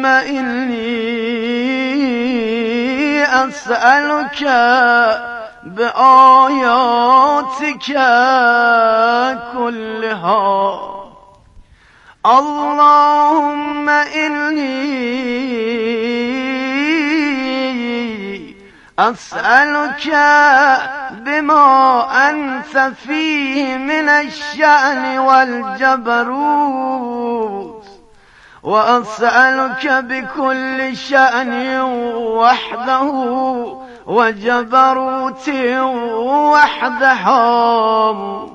إني أسألك بآياتك كلها اللهم إني أسألك بما أنت فيه من الشأن والجبروت وأسألك بكل شأن وحده وجبروت وحدها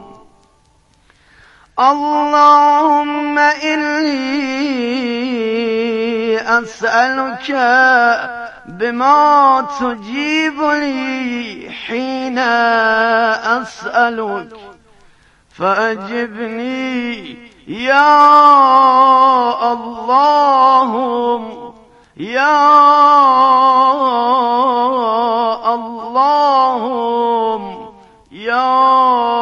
اللهم إني أسألك بما تجيب لي حين أسألك فأجبني يا اللهم يا اللهم يا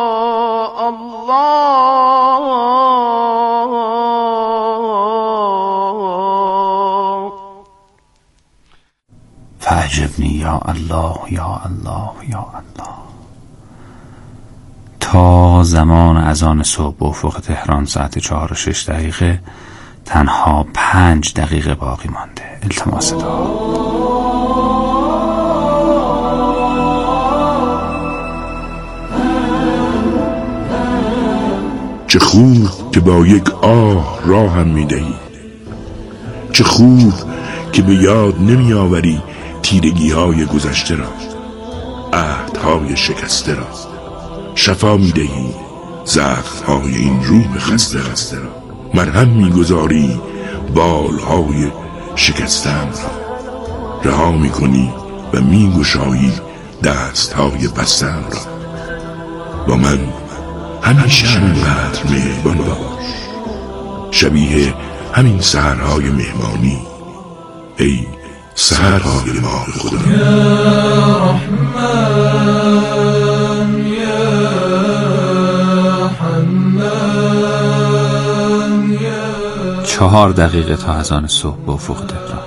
الله فأجبني يا الله يا الله يا الله. تا زمان اذان صبح به افق تهران ساعت 4:06 تنها 5 دقیقه باقی مانده. التماس دعا. چه خوب که با یک آه راهم می‌دهی، چه خوب که به یاد نمی‌آوری تیرگی‌های گذشته را، عهدهای شکسته را، شفا می‌دهی زخم‌های این روح خسته را، مرهم می‌گذاری بالهای شکسته‌ام را، رها می‌کنی و می‌گشایی دست‌های بسته‌ام را. با من همیشه همینقدر مهربان باش، شبیه همین سحرهای مهمانی، ای سحرهای ما خدا. یا رحمان یا حنان یا 4 دقیقه تا اذان صبح به افق تهران.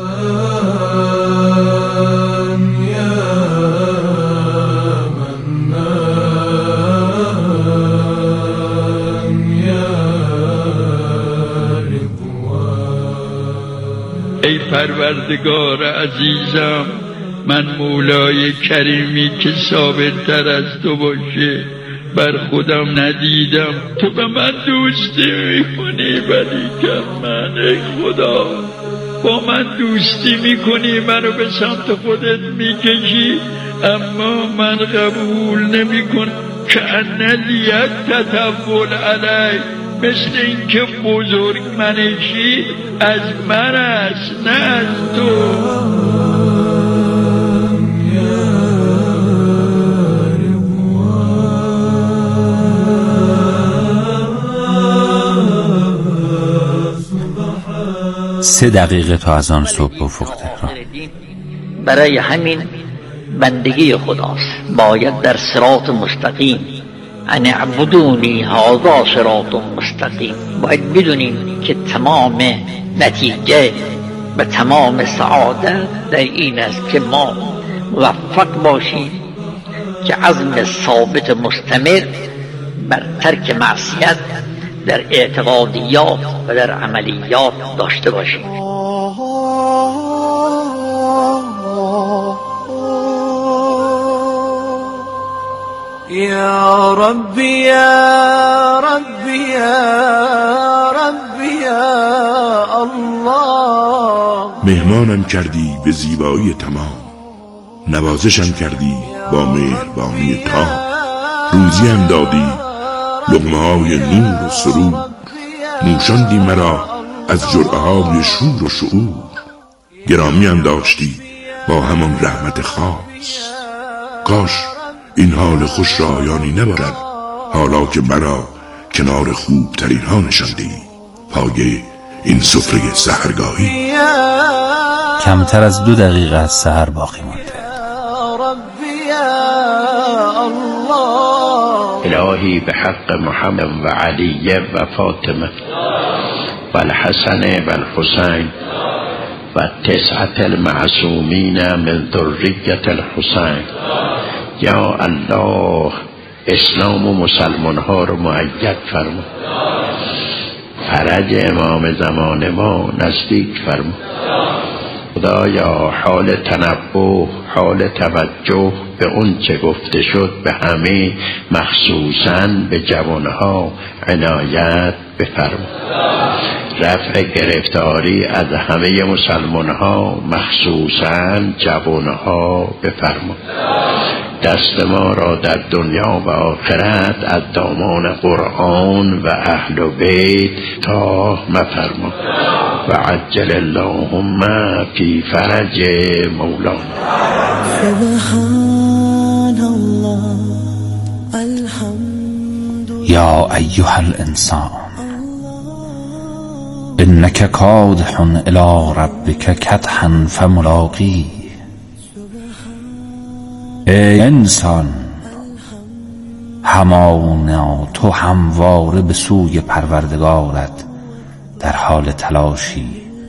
ای پروردگار عزیزم، من مولای کریمی که ثابت تر از تو باشه بر خودم ندیدم. تو به من دوستی میکنی ولی که من ای خدا با من دوستی میکنی، منو به سمت خودت میکشی، اما من قبول نمیکنم که انلیت تطول علی، مثل این که بزرگ منشی از من است نه از تو. 3 دقیقه تا اذان صبح به افق تهران. برای همین بندگی خداست، باید در صراط مستقیم، ان اعبدونی هذا صراط مستقیم. باید بدونیم که تمام نتیجه و تمام سعادت در این است که ما موفق باشیم که عزم ثابت مستمر بر ترک معصیت در اعتقادیات و در عملیات داشته باشیم. یا ربی یا ربی یا ربی یا الله. مهمانم کردی به زیبایی تمام، نوازشم کردی با مهربانی تام، روزیم دادی لقمه‌های نور و سرور، نوشاندی مرا از جرعه‌های شور و شعور، گرامیم داشتی با همان رحمت خاص. کاش این حال خوش را یانی نبارد حالا که مرا کنار خوبترین ها نشاندی، پای این سفره سحرگاهی. کمتر از 2 دقیقه از سحر باقی مانده. الهی به حق محمد و علی و فاطمه و الحسن و الحسین و 9 المعصومین من ذریة الحسین. یا الله اسلام و مسلمان ها رو مؤید فرما، فرج امام زمان ما نزدیک فرما. خدایا حال تنبه، حال توجه به اون چه گفته شد به همه، مخصوصاً به جوانها عنایت بفرما. رفع گرفتاری از همه مسلمانها مخصوصاً جوانها بفرما. دست ما را در دنیا و آخرت از دامان قرآن و اهل و بیت تا مفرما و عجل اللهم فی فرج مولانا. سبحان الله الحمد یا ایها الانسان انک کادح الی ربک کدحا فملاقیه. ای انسان، همانا تو همواره به سوی پروردگارت در حال تلاشی،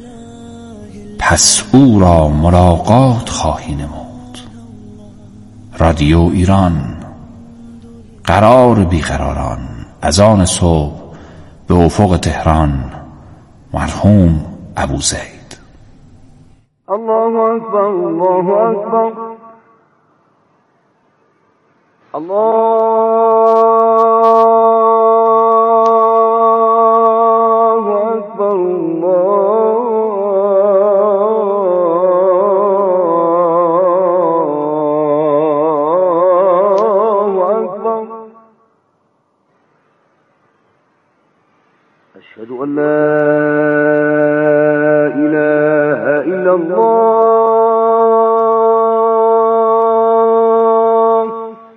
پس او را ملاقات خواهی نمود. رادیو ایران، قرار بیقراران، اذان صبح به افق تهران. مرحوم ابوزید. الله أكبر الله أكبر الله أكبر الله أكبر. أشهد أن لا إله إلا الله.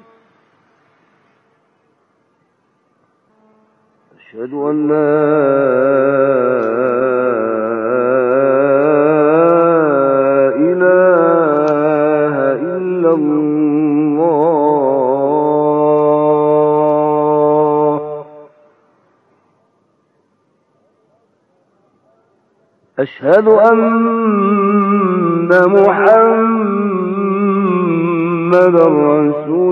أشهد أن لا إله إلا الله. أشهد أن محمدا رسول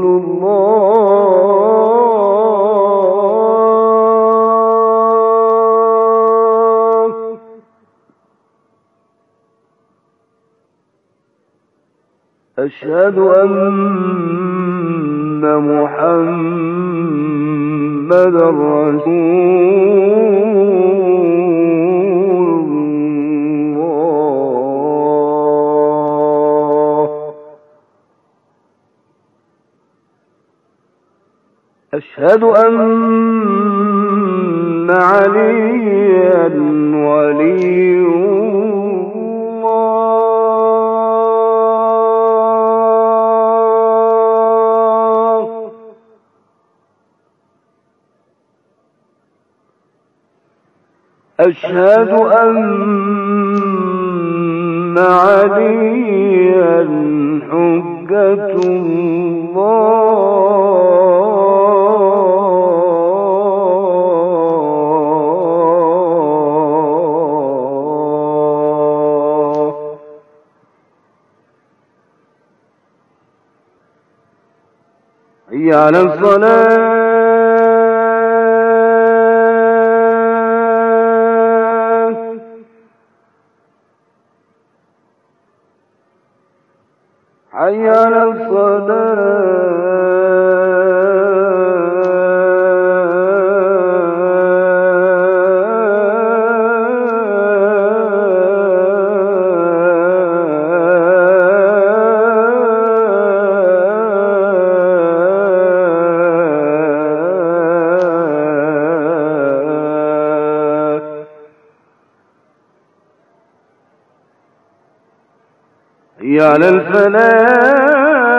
الله. أشهد أن محمدا رسول أشهد أن عليا ولي الله. أشهد أن عليا حجة الله. حي على الصلاة. حي على حي على الفلاح.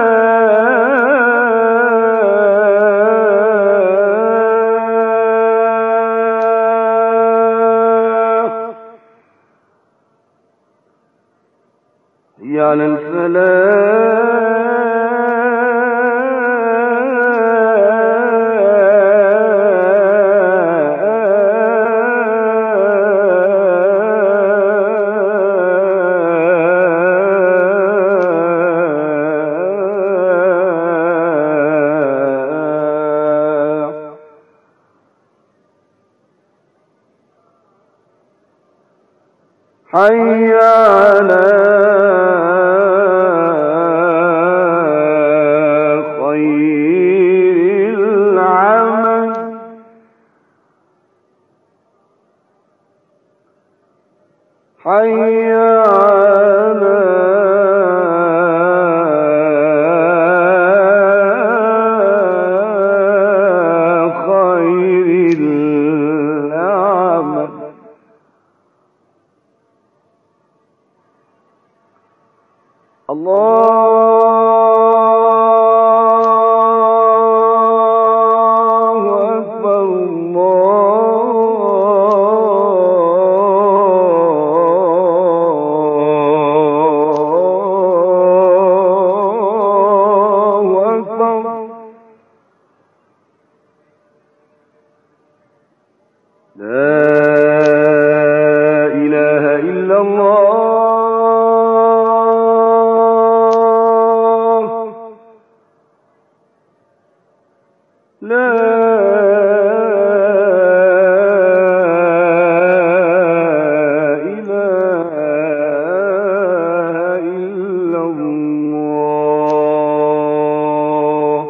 حي على الفلاح. حي على خير العمل حي على خير العمل الله أكبر الله أكبر لا إله إلا الله لا إله إلا الله.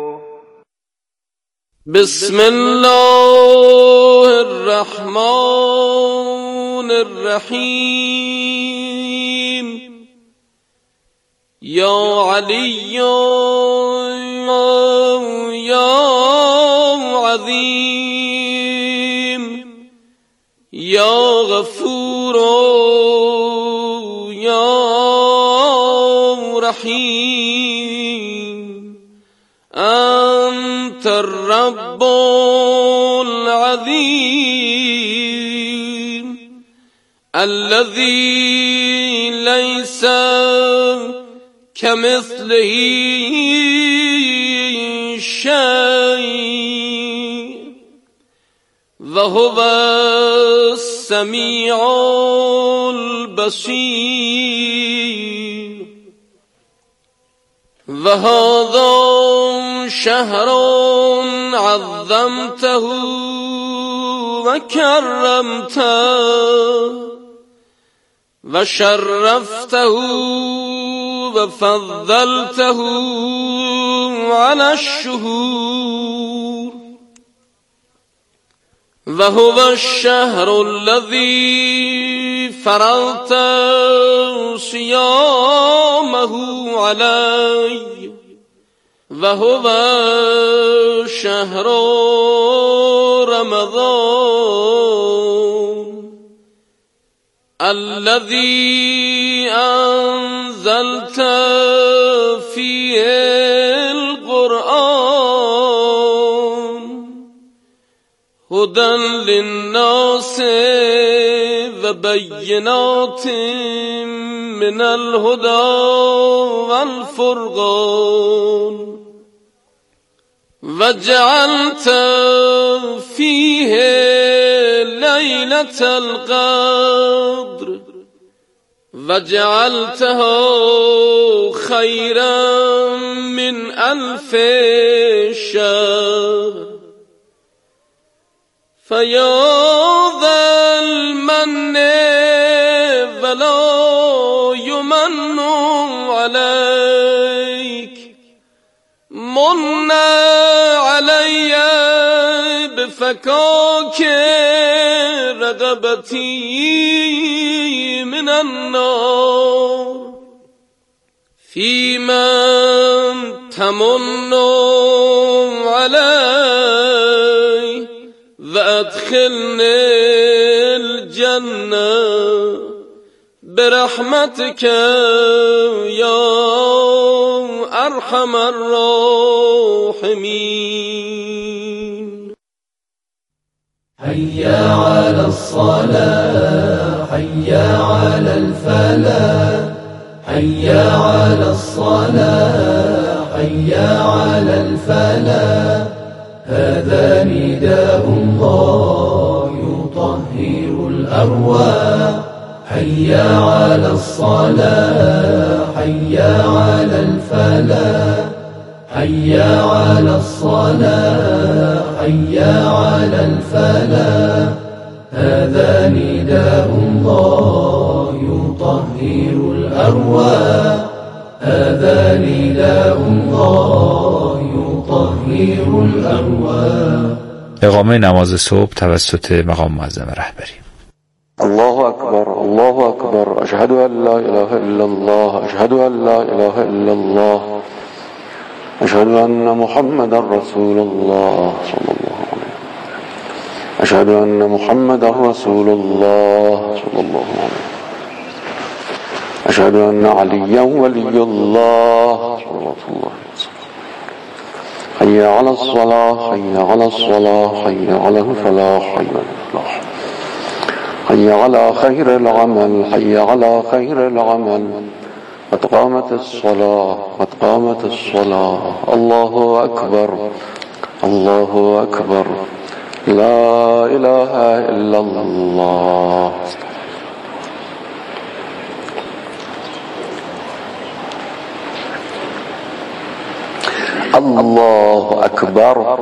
بسم الله الرحمن الرحيم. يا علي يا عظيم يا غفور يا رحيم أنت الرب العظيم الذي ليس كمثله شيء وهو السميع البصير. وهذا شهر عظمته وكرمته وشرفته وفضلته على الشهور. وهو الشهر الذي فرضت صيامه علي. وهو شهر رمضان الذي أنزلت فيه القرآن هدى للناس وبينات من الهدى والفرقان. وجعلت فيه ليلة القدر وجعلته خيرا من 1000 شهر. فيا ذا المن ولا يمن عليك من علي بفكاك رغبتي من النار. فيمن تمن علي وأدخلني الجنة برحمتك يا أرحم الراحمين. حي على الصلاة حي على الفلاح حي على الصلاة حي على الفلاح. هذا نداء الله يطهر الأرواح. حي على الصلاة حي على الفلاح حي على الصلاة حي على الفلاح. هذا نداء الله يطهر الأرواح هذا نداء الله يطهر الأرواح. اقامه نماز صبح توسط مقام معظم رهبری. الله أكبر الله أكبر أشهد أن لا إله إلا الله أشهد أن لا إله إلا الله أشهد أن محمدا رسول الله صلى الله عليه وسلم أشهد أن محمدا رسول الله صلى الله عليه وسلم أشهد أن عليا ولي الله صلى الله عليه وسلم حي على الصلاة حي على الصلاة حي على الفلاح حي على الفلاح حي على خير العمل حي على خير العمل قد قامت الصلاة قد قامت الصلاة. الله أكبر الله أكبر لا إله إلا الله. الله أكبر.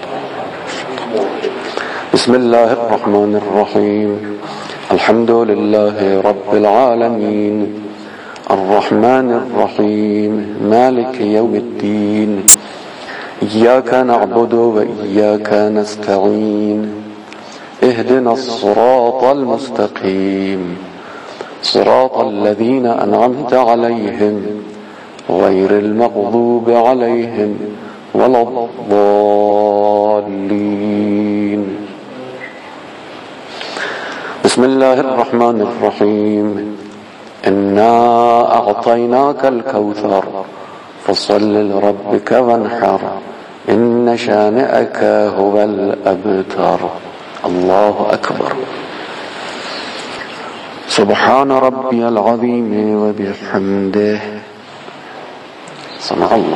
بسم الله الرحمن الرحيم الحمد لله رب العالمين الرحمن الرحيم مالك يوم الدين إياك نعبد وإياك نستعين اهدنا الصراط المستقيم صراط الذين أنعمت عليهم غير المغضوب عليهم ولا الضالين. بسم الله الرحمن الرحيم إنا أعطيناك الكوثر فصل لربك وانحر إن شانئك هو الأبتر. الله أكبر. سبحان ربي العظيم وبحمده. سمع الله.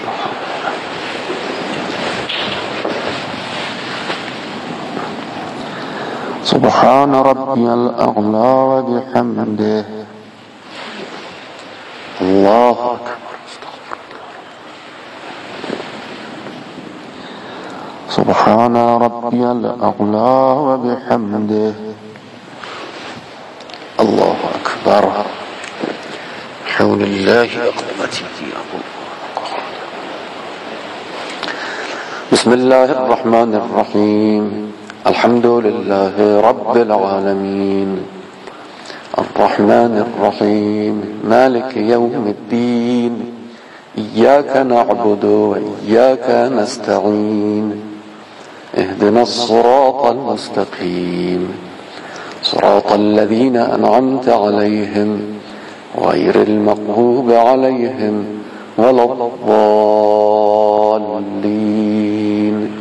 سبحان ربي الأعلى وبحمده. الله أكبر. سبحان ربي الأعلى وبحمده. الله أكبر. حول الله وقوته. بسم الله الرحمن الرحيم الحمد لله رب العالمين الرحمن الرحيم مالك يوم الدين إياك نعبد وإياك نستعين اهدنا الصراط المستقيم صراط الذين أنعمت عليهم غير المغضوب عليهم ولا الضالين.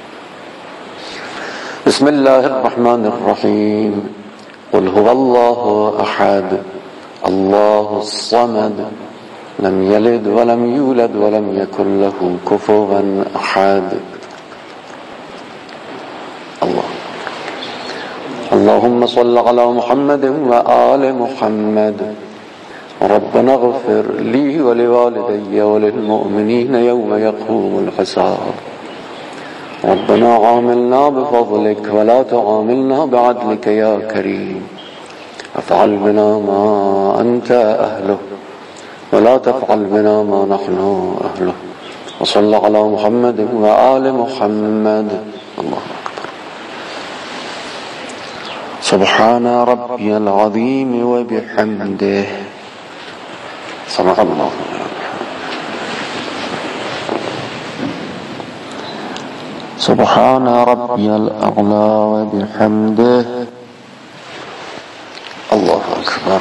بسم الله الرحمن الرحيم قل هو الله أحد الله الصمد لم يلد ولم يولد ولم يكن له كفوا أحد. اللهم صل على محمد وآل محمد. ربنا اغفر لي ولوالدي وللمؤمنين يوم يقوم الحساب. ربنا عاملنا بفضلك ولا تعاملنا بعدلك يا كريم. افعل بنا ما أنت أهله ولا تفعل بنا ما نحن أهله. وصل على محمد وآل محمد. الله أكبر. سبحان ربي العظيم وبحمده. سمع الله. سبحان ربي الأعلى وبحمده. الله أكبر.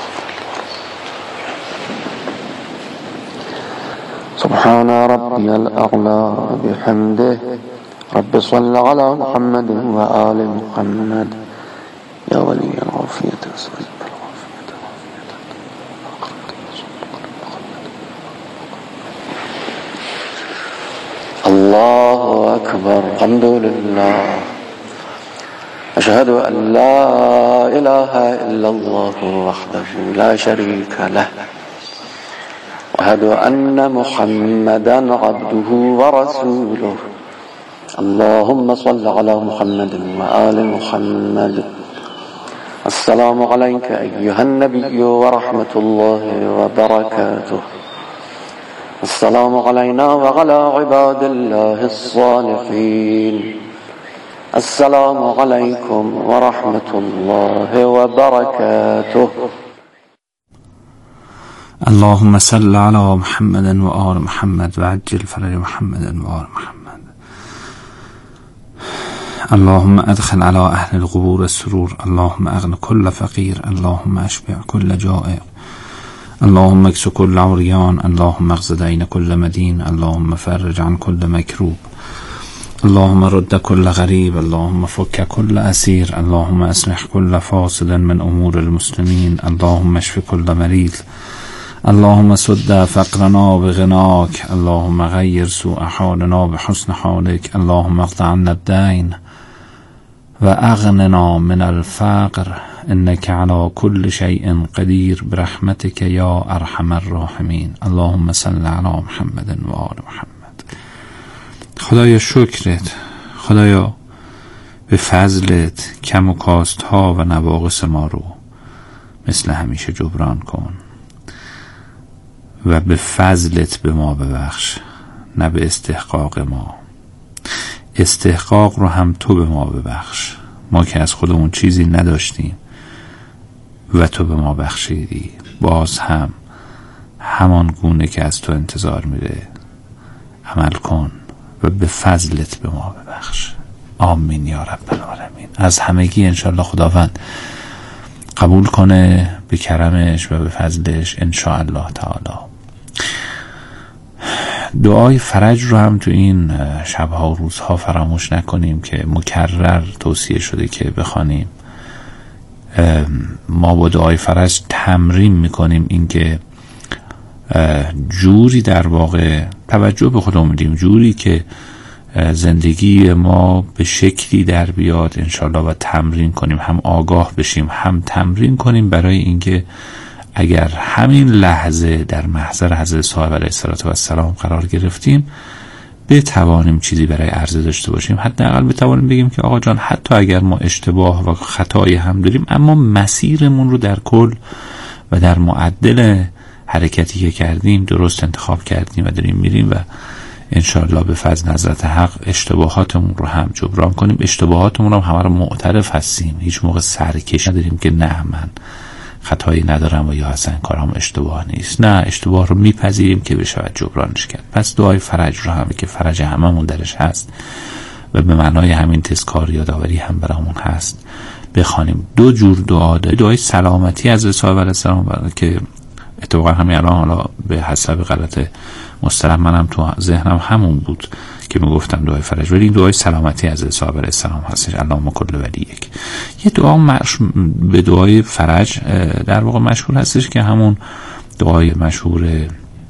سبحان ربي الأعلى وبحمده. رب صل على محمد وآل محمد يا ولي العافية. الله أكبر. الحمد لله. أشهد أن لا إله إلا الله وحده لا شريك له وأشهد أن محمدا عبده ورسوله. اللهم صل على محمد وآل محمد السلام عليك أيها النبي ورحمة الله وبركاته. السلام علينا وعلى عباد الله الصالحين. السلام عليكم ورحمة الله وبركاته. اللهم صل على محمد و آل محمد و عجل فرج محمد و آل محمد. اللهم ادخل على اهل القبور السرور. اللهم اغن كل فقير. اللهم اشبع كل جائع. اللهم اكس كل عريان. اللهم اغز دين كل مدين. اللهم فرج عن كل مكروب. اللهم رد كل غريب. اللهم فك كل أسير. اللهم اصلح كل فاسد من امور المسلمين. اللهم اشف كل مريض. اللهم سد فقرنا بغناك. اللهم غير سوء حالنا بحسن حالك. اللهم اقض عنا الدين وأغننا من الفقر إنك على كل شيء قدير برحمتك يا أرحم الراحمين. اللهم صل على محمد و آل محمد. خدایا شکرت، خدایا به فضلت کم و کاست ها و نواقص ما رو مثل همیشه جبران کن و به فضلت به ما ببخش، نه به استحقاق ما. استحقاق رو هم تو به ما ببخش، ما که از خودمون چیزی نداشتیم و تو به ما بخشیدی. باز هم همان گونه که از تو انتظار میره عمل کن و به فضلت به ما ببخش. آمین یا رب العالمین. از همگی انشالله خداوند قبول کنه به کرمش و به فضلش انشاءالله تعالی. دعای فرج رو هم تو این شبها و روزها فراموش نکنیم که مکرر توصیه شده که بخوانیم. ما با دعای فرج تمرین میکنیم اینکه جوری در واقع توجه به خودمون میدیم، جوری که زندگی ما به شکلی در بیاد انشالله و تمرین کنیم، هم آگاه بشیم هم تمرین کنیم برای اینکه اگر همین لحظه در محضر حضرت صاحب علیه السلام قرار گرفتیم بتوانیم چیزی برای عرضه داشته باشیم. حداقل بتوانیم بگیم که آقا جان حتی اگر ما اشتباه و خطایی هم داریم اما مسیرمون رو در کل و در معدل حرکتی که کردیم درست انتخاب کردیم و داریم میریم و انشاءالله به فضل حضرت حق اشتباهاتمون رو هم جبران کنیم. اشتباهاتمون رو همه رو معترف هستیم، هیچ موقع سرکش نداریم که نه من خطایی ندارم و یا اصلا کارم اشتباه نیست. نه، اشتباه رو میپذیریم که بشود جبرانش کرد. پس دعای فرج رو هم که فرج هممون درش هست و به معنای همین تذکار یادآوری هم برامون هست بخوانیم. دو جور دعا داره. دعای سلامتی از صاحب علیه السلام که اتفاقا همین الان حالا به حسب غلط مصطلح منم تو ذهنم همون بود که میگفتم دعای فرج، ولی این دعای سلامتی از صاحب علیه السلام هستش. اللهم کل ولیک. یه دعا به دعای فرج در واقع مشهور هستش که همون دعای مشهور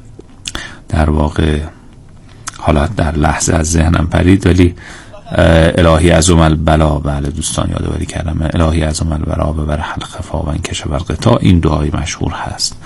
در واقع حالا در لحظه از ذهنم پرید ولی الهی عظم البلا. بله دوستان یادآوری کردم. الهی عظم البلا و بر حل خفا و انکشف الغطا. این دعای مشهور هست.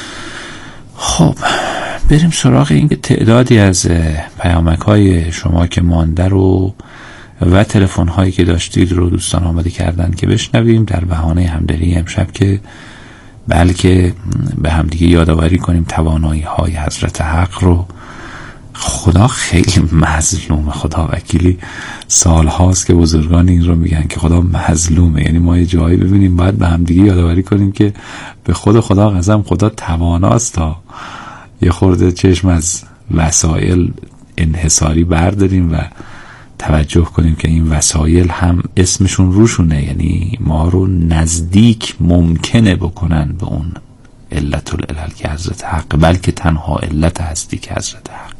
خب بریم سراغ این که تعدادی از پیامک های شما که مانده رو و تلفن هایی که داشتید رو دوستان آماده کردن که بشنویم در بهانه همدلی امشب که بلکه به همدیگه یادآوری کنیم توانایی های حضرت حق رو. خدا خیلی مظلومه، خدا وکیلی سال هاست که بزرگان این رو میگن که خدا مظلومه. یعنی ما یه جایی ببینیم باید به همدیگه یادآوری کنیم که به خدا قسم خدا تواناست تا یه خورده چشم از وسایل انحصاری برداریم و توجه کنیم که این وسایل هم اسمشون روشونه، یعنی ما رو نزدیک ممکنه بکنن به اون علت العلل که حضرت حق، بلکه تنها علت هستی که حضرت حق.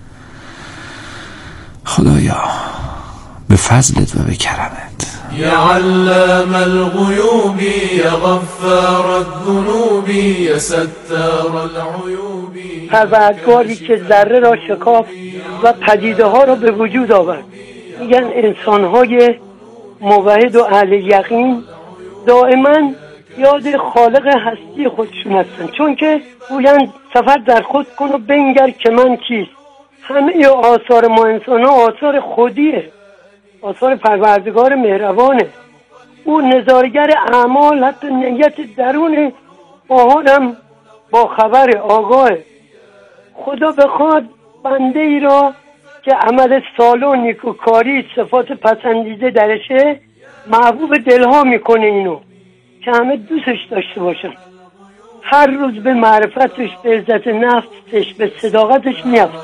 خدایا به فضلت و به کرمت. یا علام الغیوب یا غفار الذنوب یا ستار العیوب. پروردگاری که ذره را شکافت و پدیده ها را به وجود آورد. میگن انسان های موحد و اهل یقین دائما یاد خالق هستی خودشون هستن، چون که گویند سفر در خود کن و بنگر که من کیست. همه آثار ما انسان ها آثار خودیه، آثار پروردگار مهربانه. او نظارگر اعمال، حتی نیت درون آدم با خبر آگاه. خدا بخواد بنده ای را که عمل صالح و نیکوکاری صفات پسندیده درشه محبوب دلها میکنه، اینو که همه دوستش داشته باشن، هر روز به معرفتش، به عزت نفسش، به صداقتش میافت.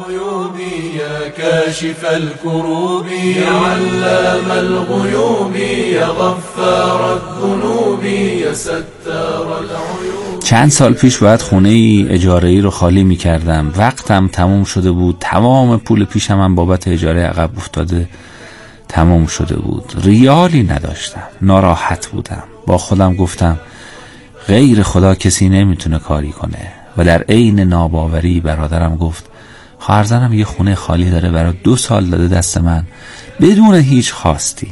يا كاشف الكروب يا علام الغيوب يا غفار الذنوب يا ستار العيوب. چند سال پیش باید خونه ای اجاره ای رو خالی می کردم. وقتم تموم شده بود، تمام پول پیشم هم بابت اجاره عقب افتاده تموم شده بود. ریالی نداشتم، ناراحت بودم. با خودم گفتم غیر خدا کسی نمیتونه کاری کنه. و در عین ناباوری برادرم گفت خواهرزنم یه خونه خالی داره، برای 2 سال داده دست من بدون هیچ خواستی،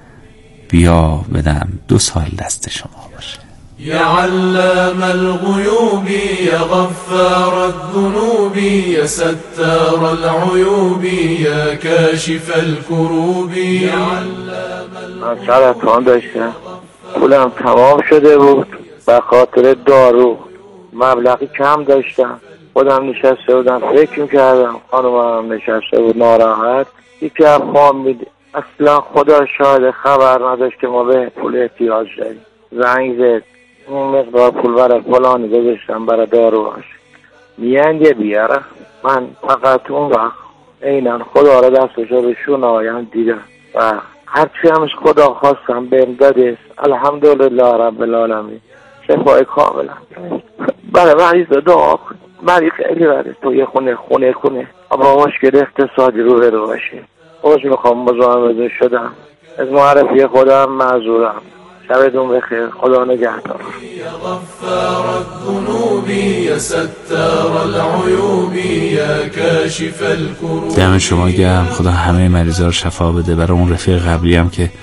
بیا بدم 2 سال دست شما باشه. يا علام الغيوب يا غفار الذنوب يا ستار العيوب يا كاشف الكروب يا علام. من سرطان داشتم، پولم تمام شده بود به خاطر دارو، مبلغی کم داشتم. خودم نشسته بودم فکر میکردم، خانومم نشسته بود ناراحت. یکی از فامیل اصلا خدا شاهد خبر نداشت که ما به پول احتیاج داریم، زنگ زد اون مقدار پول برای فلانی گذاشتم برای داروهاش، میانده بیاره. من فقط اون وقت عیناً خدا را دستشو به شونه‌هایم دیدم و هرچی همش خدا خواستم بهم داده. الحمدلله رب العالمین، شفای کاملا. برای مریض دعا کن، مریض خیلی برای تو یه خونه اما مشکل اقتصادی رو باشه. خوش میخوام مزاحمتون شدم، از معرفی خودم معذورم. شبتون بخیر، خدا نگهدار. يا غفار الذنوب يا ستار العيوب يا كاشف الكروب. دم شما گرم، خدا همه مریضا رو شفا بده. برای اون رفیق قبلی هم که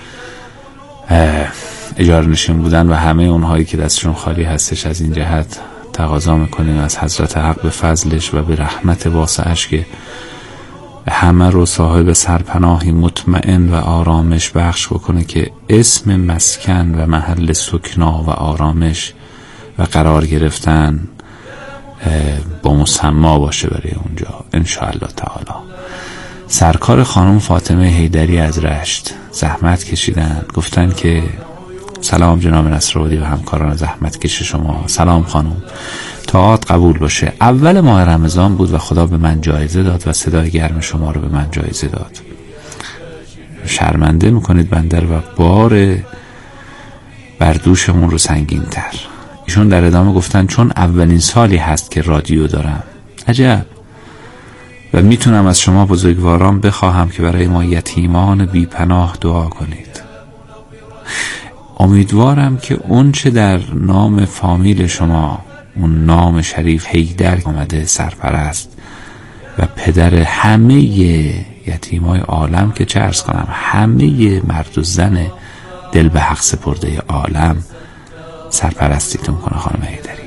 اجاره نشین بودن و همه اونهایی که دستشون خالی هستش، از این جهت تقاضا میکنیم از حضرت حق به فضلش و به رحمت واسعش که همه رو صاحب سرپناهی مطمئن و آرامش بخش بکنه که اسم مسکن و محل سکنا و آرامش و قرار گرفتن با مسما باشه برای اونجا انشاءالله تعالی. سرکار خانم فاطمه حیدری از رشت زحمت کشیدن، گفتن که سلام جناب نصرآبادی و همکاران زحمت کش شما. سلام خانم، طاعات قبول باشه. اول ماه رمضان بود و خدا به من جایزه داد و صدای گرم شما رو به من جایزه داد. شرمنده میکنید بنده و بار بر دوشمون رو سنگین تر. ایشون در ادامه گفتن چون اولین سالی هست که رادیو دارم. عجب. و میتونم از شما بزرگواران بخواهم که برای ما یتیمان بی پناه دعا کنید. امیدوارم که اون چه در نام فامیل شما، اون نام شریف حیدر آمده، سرپرست و پدر همه یتیمای عالم، که چه عرض کنم همه مرد و زن دل به حق سپرده عالم، سرپرستیتون کنه خانم حیدری.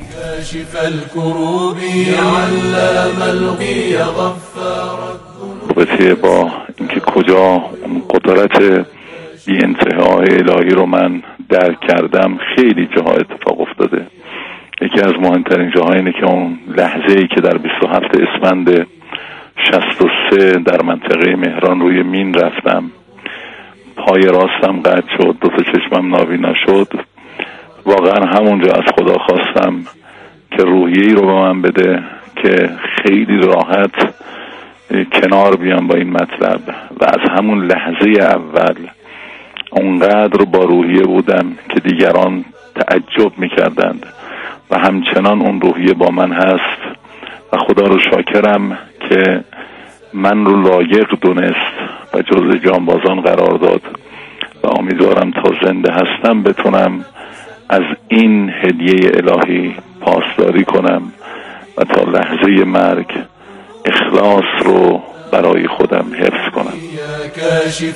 رابطه با اینکه کجا اون قدرت بی انتهای الهی رو من درک کردم، خیلی جاها اتفاق افتاده. یکی از مهمترین جاها اینه که اون لحظه‌ای که در 27 اسفند 63 در منطقه مهران روی مین رفتم، پای راستم قطع شد، 2 تا چشمم نابینا شد. واقعا همونجا از خدا خواستم که روحیه‌ای رو به من بده که خیلی راحت کنار بیام با این مطلب. و از همون لحظه اول اونقدر با روحیه بودم که دیگران تعجب میکردند و همچنان اون روحیه با من هست و خدا رو شاکرم که من رو لایق دونست و جزء جانبازان قرار داد و امیدوارم تا زنده هستم بتونم از این هدیه الهی پاسداری کنم و تا لحظه مرگ اخلاص رو برای خودم حفظ کنم.